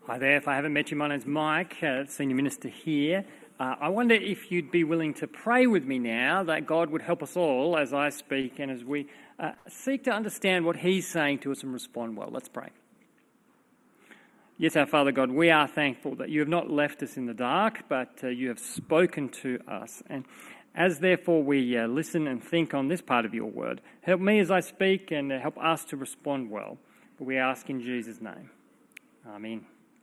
Hi there, if I haven't met you, my name's Mike, Senior Minister here. I wonder if you'd be willing to pray with me now that God would help us all as I speak and as we seek to understand what He's saying to us and respond well. Let's pray. Yes, our Father God, we are thankful that you have not left us in the dark, but you have spoken to us. And as therefore we listen and think on this part of your word, help me as I speak and help us to respond well. For we ask in Jesus' name. Amen.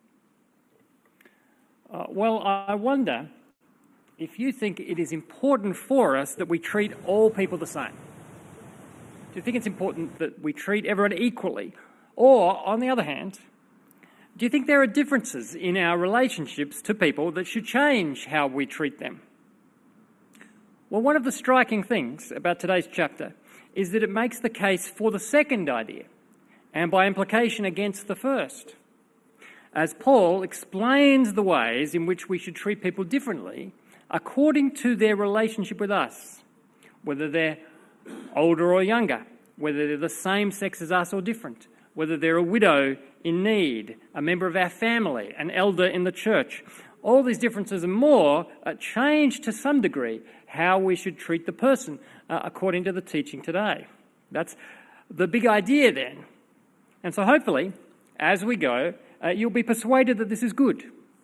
Well, I wonder if you think it is important for us that we treat all people the same. Do you think it's important that we treat everyone equally? Or, on the other hand, do you think there are differences in our relationships to people that should change how we treat them? Well, one of the striking things about today's chapter is that it makes the case for the second idea, and by implication against the first. As Paul explains the ways in which we should treat people differently according to their relationship with us, whether they're older or younger, whether they're the same sex as us or different, whether they're a widow in need, a member of our family, an elder in the church. All these differences and more change to some degree how we should treat the person according to the teaching today. That's the big idea then. And so hopefully, as we go, you'll be persuaded that this is good.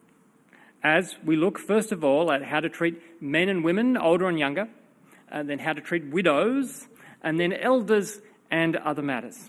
As we look, first of all, at how to treat men and women, older and younger, and then how to treat widows, and then elders and other matters.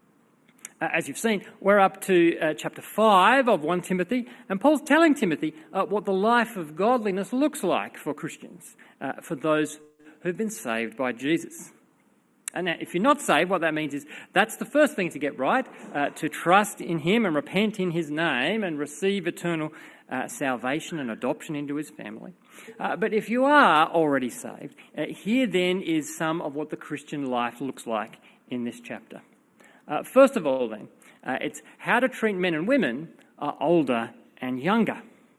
As you've seen, we're up to chapter 5 of 1 Timothy, and Paul's telling Timothy what the life of godliness looks like for Christians, for those who've been saved by Jesus. And now, if you're not saved, what that means is that's the first thing to get right, to trust in him and repent in his name and receive eternal salvation and adoption into his family. But if you are already saved, here then is some of what the Christian life looks like in this chapter. First of all then, it's how to treat men and women older and younger.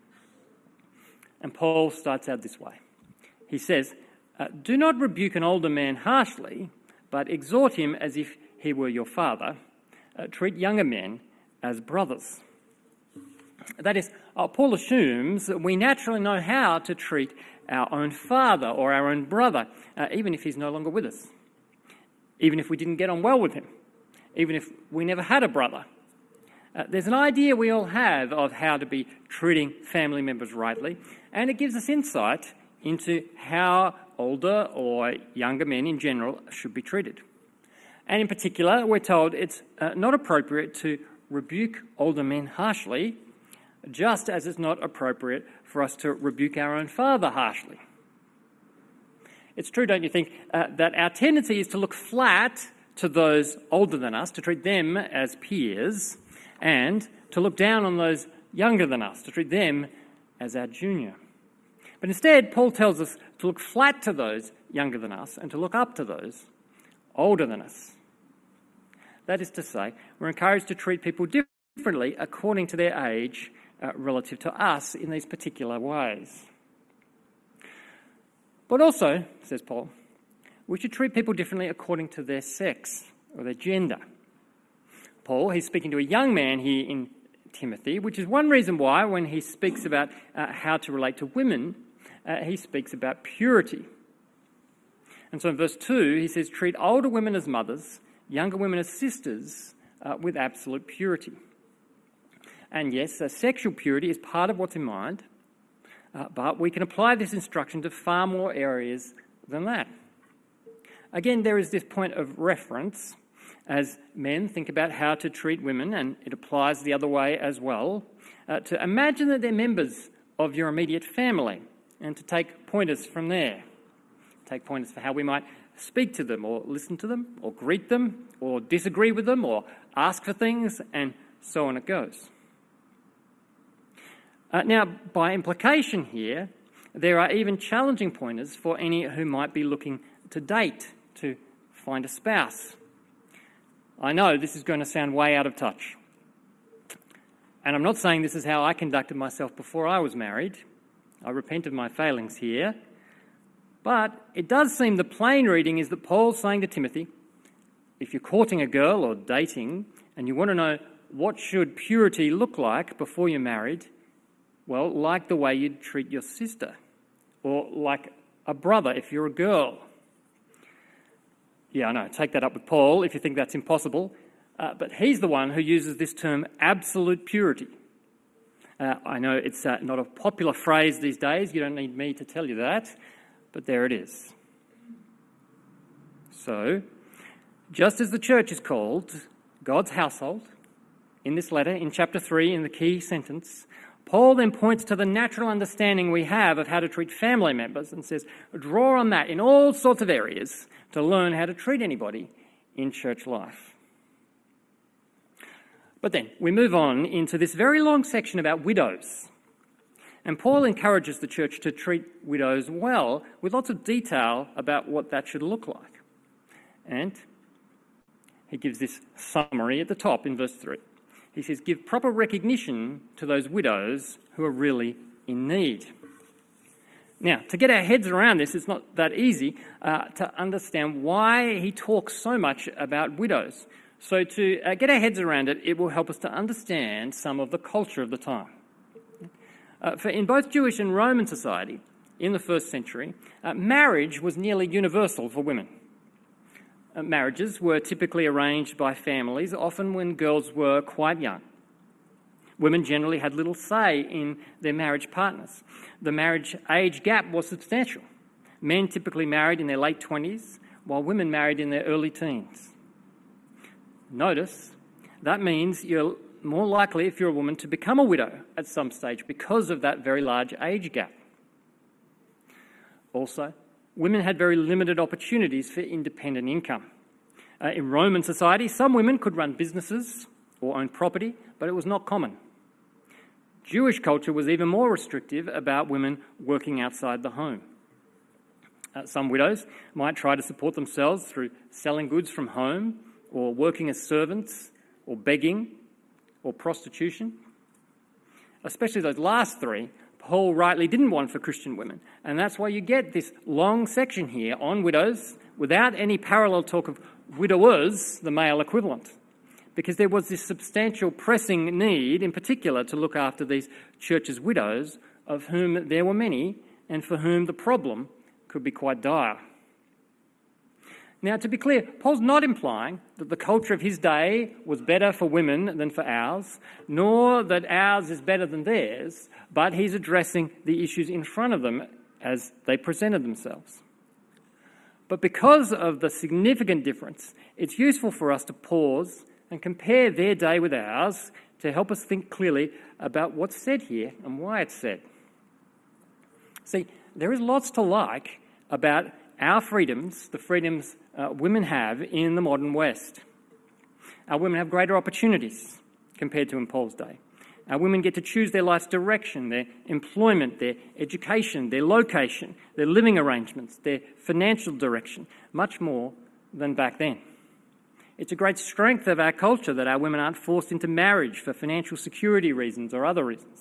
And Paul starts out this way. He says, do not rebuke an older man harshly, but exhort him as if he were your father. Treat younger men as brothers. That is, Paul assumes that we naturally know how to treat our own father or our own brother, even if he's no longer with us, even if we didn't get on well with him, even if we never had a brother. There's an idea we all have of how to be treating family members rightly, and it gives us insight into how older or younger men in general should be treated. And in particular, we're told it's not appropriate to rebuke older men harshly, just as it's not appropriate for us to rebuke our own father harshly. It's true, don't you think, that our tendency is to look flat to those older than us, to treat them as peers, and to look down on those younger than us, to treat them as our junior. But instead, Paul tells us to look flat to those younger than us and to look up to those older than us. That is to say, we're encouraged to treat people differently according to their age relative to us in these particular ways. But also, says Paul, we should treat people differently according to their sex or their gender. Paul, he's speaking to a young man here in Timothy, which is one reason why when he speaks about how to relate to women, he speaks about purity. And so in verse 2, he says, treat older women as mothers, younger women as sisters, with absolute purity. And yes, sexual purity is part of what's in mind, but we can apply this instruction to far more areas than that. Again, there is this point of reference as men think about how to treat women, and it applies the other way as well, to imagine that they're members of your immediate family and to take pointers from there. Take pointers for how we might speak to them or listen to them or greet them or disagree with them or ask for things, and so on it goes. Now, by implication here, there are even challenging pointers for any who might be looking to date, to find a spouse. I know this is going to sound way out of touch. And I'm not saying this is how I conducted myself before I was married. I repent of my failings here. But it does seem the plain reading is that Paul's saying to Timothy, if you're courting a girl or dating and you want to know what should purity look like before you're married? Well, like the way you'd treat your sister, or like a brother if you're a girl. Yeah, I know, take that up with Paul if you think that's impossible, but he's the one who uses this term absolute purity. I know it's not a popular phrase these days, you don't need me to tell you that, but there it is. So, just as the church is called God's household, in this letter, in chapter 3, in the key sentence, Paul then points to the natural understanding we have of how to treat family members and says, draw on that in all sorts of areas to learn how to treat anybody in church life. But then we move on into this very long section about widows. And Paul encourages the church to treat widows well, with lots of detail about what that should look like. And he gives this summary at the top in verse 3. He says, give proper recognition to those widows who are really in need. Now, to get our heads around this, it's not that easy to understand why he talks so much about widows. So to get our heads around it, it will help us to understand some of the culture of the time. For in both Jewish and Roman society in the first century, marriage was nearly universal for women. Marriages were typically arranged by families, often when girls were quite young. Women generally had little say in their marriage partners. The marriage age gap was substantial. Men typically married in their late 20s, while women married in their early teens. Notice, that means you're more likely, if you're a woman, to become a widow at some stage because of that very large age gap. Also, women had very limited opportunities for independent income. In Roman society, some women could run businesses or own property, but it was not common. Jewish culture was even more restrictive about women working outside the home. Some widows might try to support themselves through selling goods from home, or working as servants, or begging, or prostitution. Especially those last three, Paul rightly didn't want for Christian women. And that's why you get this long section here on widows without any parallel talk of widowers, the male equivalent. Because there was this substantial pressing need in particular to look after these churches' widows, of whom there were many and for whom the problem could be quite dire. Now, to be clear, Paul's not implying that the culture of his day was better for women than for ours, nor that ours is better than theirs, but he's addressing the issues in front of them as they presented themselves. But because of the significant difference, it's useful for us to pause and compare their day with ours to help us think clearly about what's said here and why it's said. See, there is lots to like about our freedoms, the freedoms women have in the modern West. Our women have greater opportunities compared to in Paul's day. Our women get to choose their life's direction, their employment, their education, their location, their living arrangements, their financial direction, much more than back then. It's a great strength of our culture that our women aren't forced into marriage for financial security reasons or other reasons.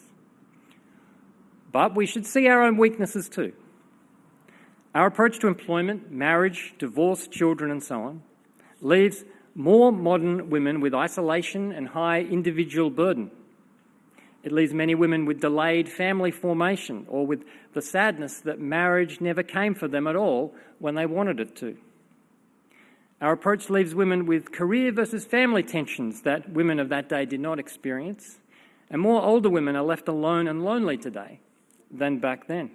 But we should see our own weaknesses too. Our approach to employment, marriage, divorce, children and so on leaves more modern women with isolation and high individual burden. It leaves many women with delayed family formation or with the sadness that marriage never came for them at all when they wanted it to. Our approach leaves women with career versus family tensions that women of that day did not experience, and more older women are left alone and lonely today than back then.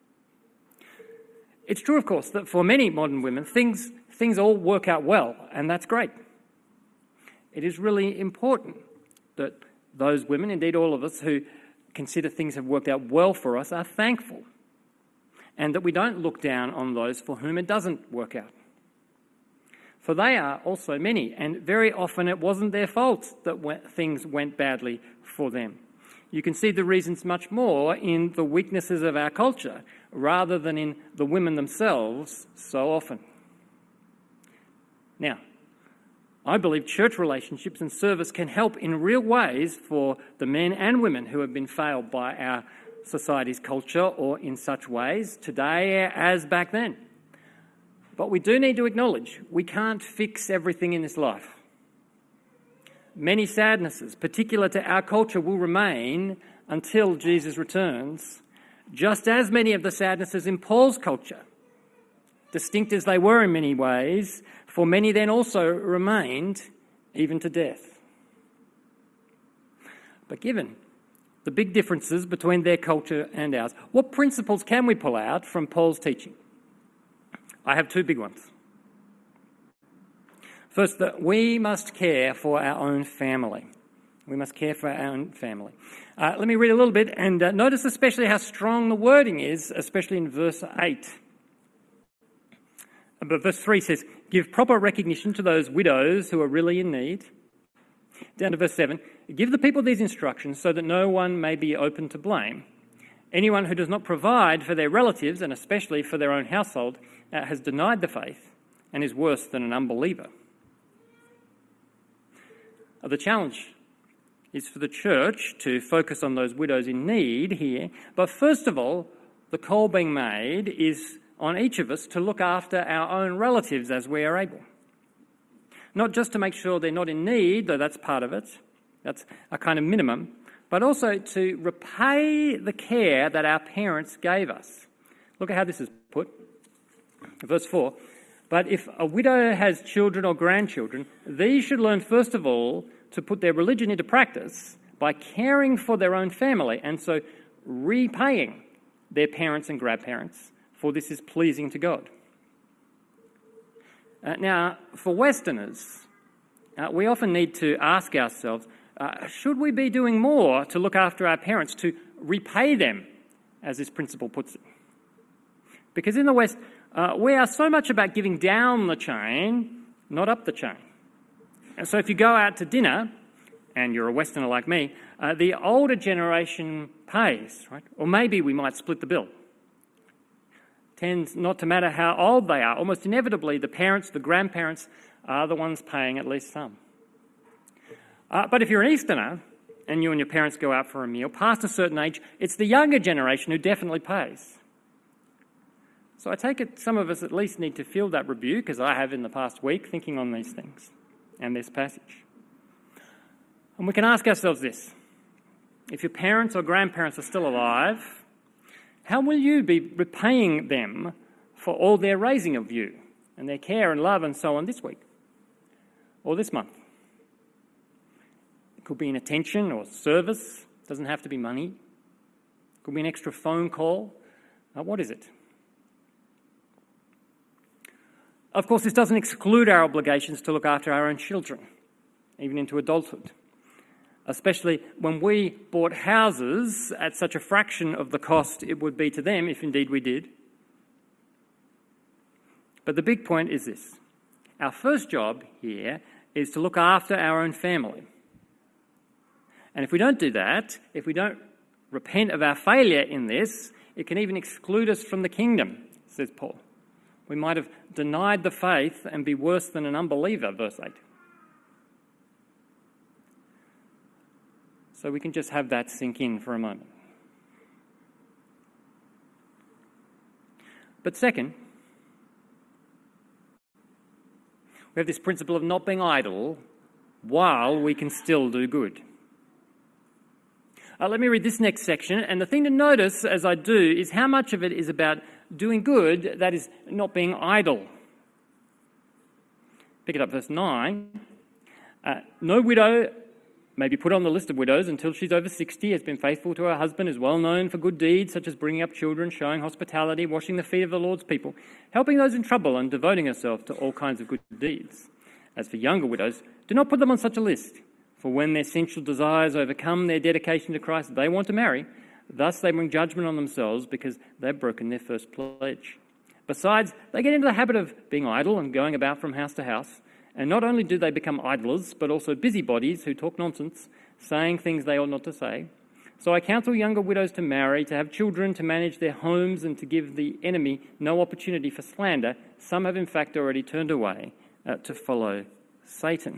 It's true, of course, that for many modern women, things all work out well, and that's great. It is really important that those women, indeed all of us, who consider things have worked out well for us are thankful, and that we don't look down on those for whom it doesn't work out. For they are also many, and very often it wasn't their fault that things went badly for them. You can see the reasons much more in the weaknesses of our culture rather than in the women themselves so often. Now, I believe church relationships and service can help in real ways for the men and women who have been failed by our society's culture or in such ways today as back then. But we do need to acknowledge we can't fix everything in this life. many sadnesses, particular to our culture, will remain until Jesus returns, just as many of the sadnesses in Paul's culture, distinct as they were in many ways, for many then also remained even to death. But given the big differences between their culture and ours, what principles can we pull out from Paul's teaching? I have two big ones. First, that we must care for our own family. We must care for our own family. Let me read a little bit and notice especially how strong the wording is, especially in verse 8. But verse 3 says, give proper recognition to those widows who are really in need. Down to verse 7, give the people these instructions so that no one may be open to blame. Anyone who does not provide for their relatives, and especially for their own household, has denied the faith and is worse than an unbeliever. The challenge is for the church to focus on those widows in need here. But first of all, the call being made is on each of us to look after our own relatives as we are able. Not just to make sure they're not in need, though that's part of it, that's a kind of minimum, but also to repay the care that our parents gave us. Look at how this is put. Verse 4, but if a widow has children or grandchildren, these should learn first of all to put their religion into practice by caring for their own family and so repaying their parents and grandparents, for this is pleasing to God. Now, for Westerners, we often need to ask ourselves, should we be doing more to look after our parents, to repay them, as this principle puts it? Because in the West, we are so much about giving down the chain, not up the chain. And so if you go out to dinner, and you're a Westerner like me, the older generation pays, right? Or maybe we might split the bill. Tends not to matter how old they are. Almost inevitably, the parents, the grandparents are the ones paying at least some. But if you're an Easterner, and you and your parents go out for a meal, past a certain age, it's the younger generation who definitely pays. So I take it some of us at least need to feel that rebuke, as I have in the past week, thinking on these things and this passage. And we can ask ourselves this. If your parents or grandparents are still alive, how will you be repaying them for all their raising of you and their care and love and so on this week or this month? It could be an attention or service. It doesn't have to be money. It could be an extra phone call. What is it? Of course, this doesn't exclude our obligations to look after our own children, even into adulthood, especially when we bought houses at such a fraction of the cost it would be to them, if indeed we did. But the big point is this. Our first job here is to look after our own family. And if we don't do that, if we don't repent of our failure in this, it can even exclude us from the kingdom, says Paul. We might have denied the faith and be worse than an unbeliever, verse 8. So we can just have that sink in for a moment. But second, we have this principle of not being idle while we can still do good. Let me read this next section, and the thing to notice as I do is how much of it is about doing good, that is, not being idle. Pick it up, verse 9. No widow may be put on the list of widows until she's over 60, has been faithful to her husband, is well known for good deeds such as bringing up children, showing hospitality, washing the feet of the Lord's people, helping those in trouble and devoting herself to all kinds of good deeds. As for younger widows, do not put them on such a list, for when their sensual desires overcome their dedication to Christ, they want to marry. Thus they bring judgment on themselves because they've broken their first pledge. Besides, they get into the habit of being idle and going about from house to house. And not only do they become idlers, but also busybodies who talk nonsense, saying things they ought not to say. So I counsel younger widows to marry, to have children, to manage their homes, and to give the enemy no opportunity for slander. Some have in fact already turned away to follow Satan.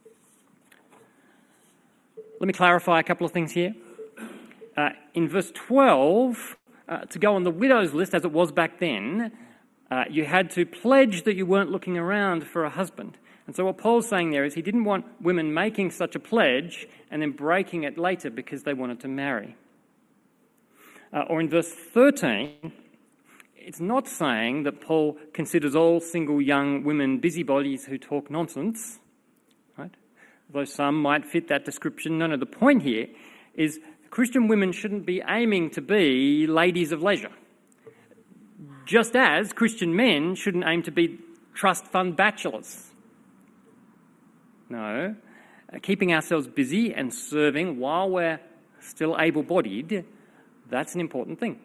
Let me clarify a couple of things here. In verse 12, to go on the widow's list, as it was back then, you had to pledge that you weren't looking around for a husband. And so what Paul's saying there is he didn't want women making such a pledge and then breaking it later because they wanted to marry. Or in verse 13, it's not saying that Paul considers all single young women busybodies who talk nonsense, right? Though some might fit that description. No, the point here is Christian women shouldn't be aiming to be ladies of leisure, just as Christian men shouldn't aim to be trust fund bachelors. No, keeping ourselves busy and serving while we're still able-bodied, that's an important thing.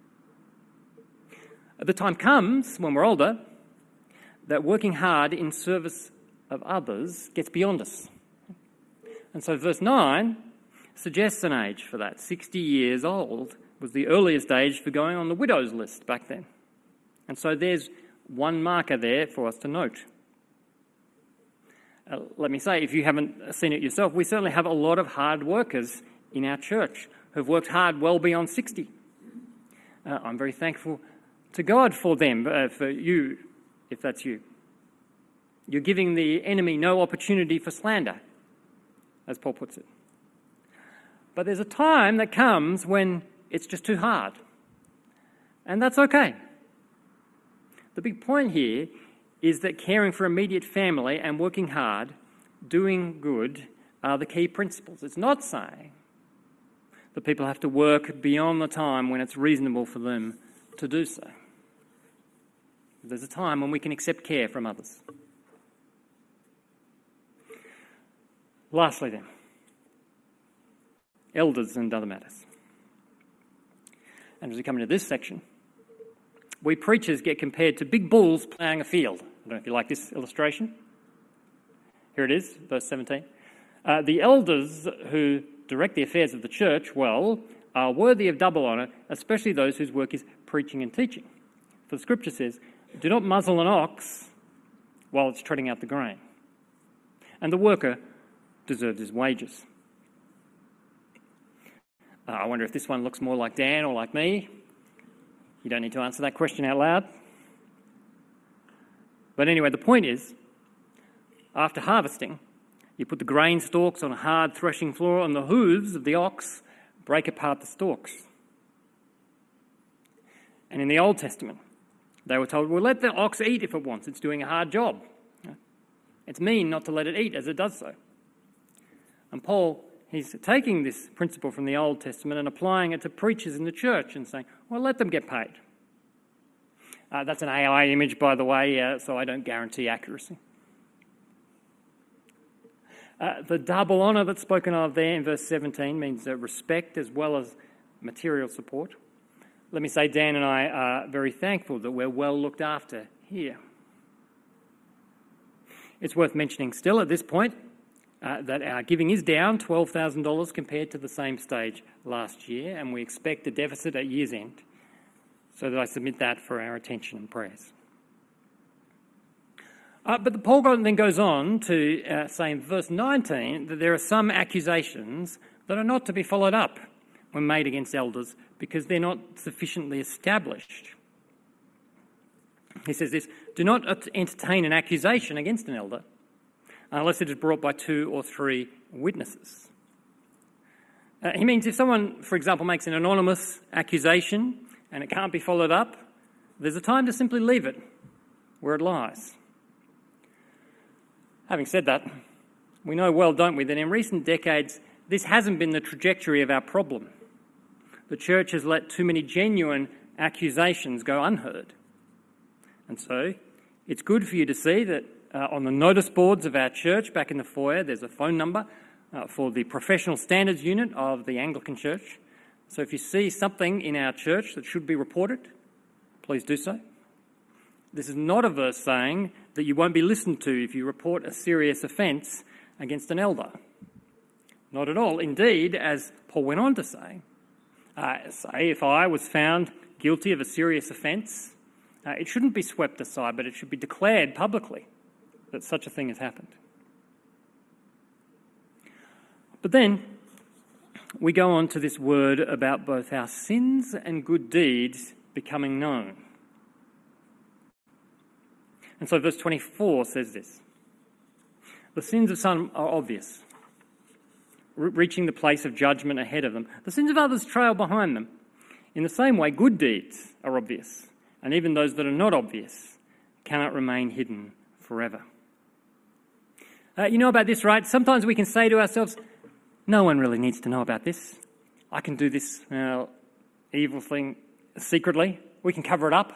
The time comes, when we're older, that working hard in service of others gets beyond us. And so verse 9 suggests an age for that. 60 years old was the earliest age for going on the widow's list back then. And so there's one marker there for us to note. Let me say, if you haven't seen it yourself, we certainly have a lot of hard workers in our church who've worked hard well beyond 60. I'm very thankful to God for them, for you, if that's you. You're giving the enemy no opportunity for slander, as Paul puts it. But there's a time that comes when it's just too hard. And that's okay. The big point here is that caring for immediate family and working hard, doing good, are the key principles. It's not saying that people have to work beyond the time when it's reasonable for them to do so. There's a time when we can accept care from others. Lastly then, elders and other matters. And as we come into this section, we preachers get compared to big bulls ploughing a field. I don't know if you like this illustration. Here it is, verse 17. The elders who direct the affairs of the church well are worthy of double honour, especially those whose work is preaching and teaching. For the scripture says, do not muzzle an ox while it's treading out the grain. And the worker deserves his wages. I wonder if this one looks more like Dan or like me. You don't need to answer that question out loud. But anyway, the point is, after harvesting, you put the grain stalks on a hard threshing floor, and the hooves of the ox break apart the stalks. And in the Old Testament, they were told, well, let the ox eat if it wants. It's doing a hard job. It's mean not to let it eat as it does so. And Paul, he's taking this principle from the Old Testament and applying it to preachers in the church and saying, well, let them get paid. That's an AI image, by the way, so I don't guarantee accuracy. The double honour that's spoken of there in verse 17 means respect as well as material support. Let me say, Dan and I are very thankful that we're well looked after here. It's worth mentioning still at this point that our giving is down $12,000 compared to the same stage last year, and we expect a deficit at year's end, so that I submit that for our attention and prayers. But Paul then goes on to say in verse 19 that there are some accusations that are not to be followed up when made against elders because they're not sufficiently established. He says this, do not entertain an accusation against an elder unless it is brought by 2 or 3 witnesses. He means if someone, for example, makes an anonymous accusation and it can't be followed up, there's a time to simply leave it where it lies. Having said that, we know well, don't we, that in recent decades this hasn't been the trajectory of our problem. The church has let too many genuine accusations go unheard. And so it's good for you to see that on the notice boards of our church back in the foyer, there's a phone number for the professional standards unit of the Anglican Church. So if you see something in our church that should be reported, please do so. This is not a verse saying that you won't be listened to if you report a serious offence against an elder. Not at all. Indeed, as Paul went on to say if I was found guilty of a serious offence, it shouldn't be swept aside, but it should be declared publicly that such a thing has happened. But then we go on to this word about both our sins and good deeds becoming known. And so verse 24 says this, The sins of some are obvious, reaching the place of judgment ahead of them. The sins of others trail behind them. In the same way, good deeds are obvious, and even those that are not obvious cannot remain hidden forever. You know about this, right? Sometimes we can say to ourselves, no one really needs to know about this. I can do this evil thing secretly. We can cover it up.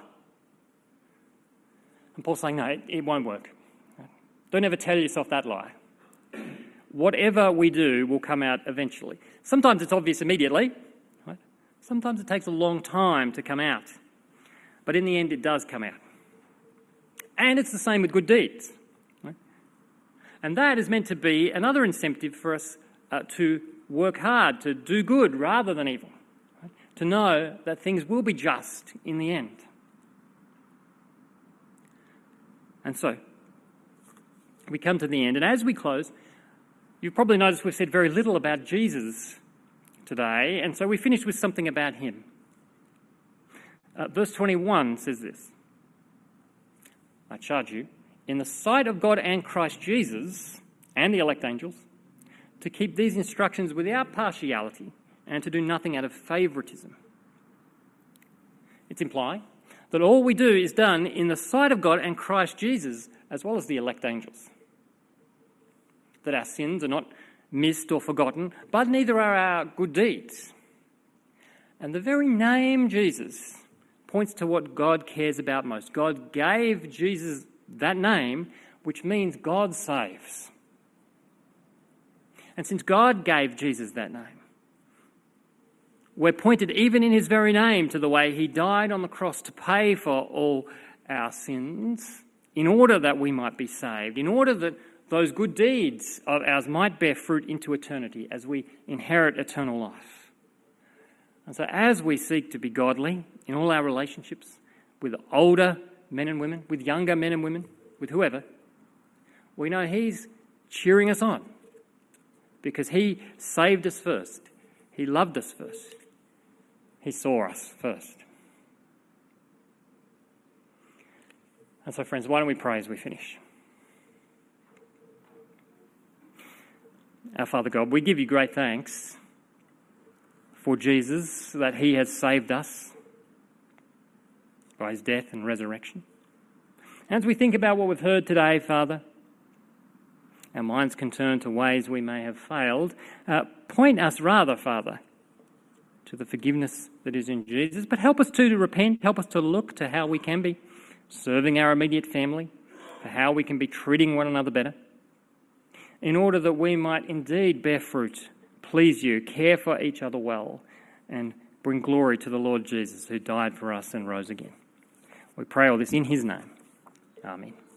And Paul's saying, no, it won't work. Don't ever tell yourself that lie. Whatever we do will come out eventually. Sometimes it's obvious immediately. Right? Sometimes it takes a long time to come out. But in the end, it does come out. And it's the same with good deeds. Right? And that is meant to be another incentive for us to work hard, to do good rather than evil. Right? To know that things will be just in the end. And so, we come to the end, and as we close, you've probably noticed we've said very little about Jesus today, and so we finish with something about him. Verse 21 says this: I charge you, in the sight of God and Christ Jesus and the elect angels, to keep these instructions without partiality and to do nothing out of favouritism. It's implying that all we do is done in the sight of God and Christ Jesus, as well as the elect angels. That our sins are not missed or forgotten, but neither are our good deeds. And the very name Jesus points to what God cares about most. God gave Jesus that name, which means God saves. And since God gave Jesus that name, we're pointed even in his very name to the way he died on the cross to pay for all our sins in order that we might be saved, in order that those good deeds of ours might bear fruit into eternity as we inherit eternal life. And so as we seek to be godly in all our relationships with older men and women, with younger men and women, with whoever, we know he's cheering us on because he saved us first. He loved us first. He saw us first. And so, friends, why don't we pray as we finish? Our Father God, we give you great thanks for Jesus, that he has saved us by his death and resurrection. As we think about what we've heard today, Father, our minds can turn to ways we may have failed. Point us rather, Father, to the forgiveness that is in Jesus, but help us to repent, help us to look to how we can be serving our immediate family, for how we can be treating one another better, in order that we might indeed bear fruit, please you, care for each other well, and bring glory to the Lord Jesus, who died for us and rose again. We pray all this in his name. Amen.